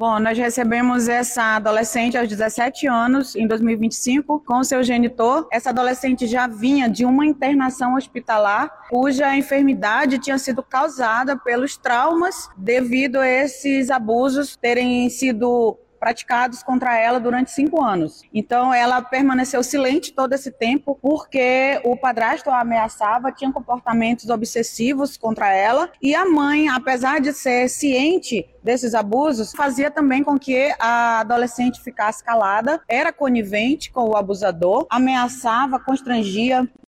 Bom, nós recebemos essa adolescente aos 17 anos, em 2025, com o seu genitor. Essa adolescente já vinha de uma internação hospitalar, cuja enfermidade tinha sido causada pelos traumas devido a esses abusos terem sido praticados contra ela durante 5 anos. Então, ela permaneceu silente todo esse tempo porque o padrasto a ameaçava, tinha comportamentos obsessivos contra ela, e a mãe, apesar de ser ciente desses abusos, fazia também com que a adolescente ficasse calada, era conivente com o abusador, ameaçava, constrangia,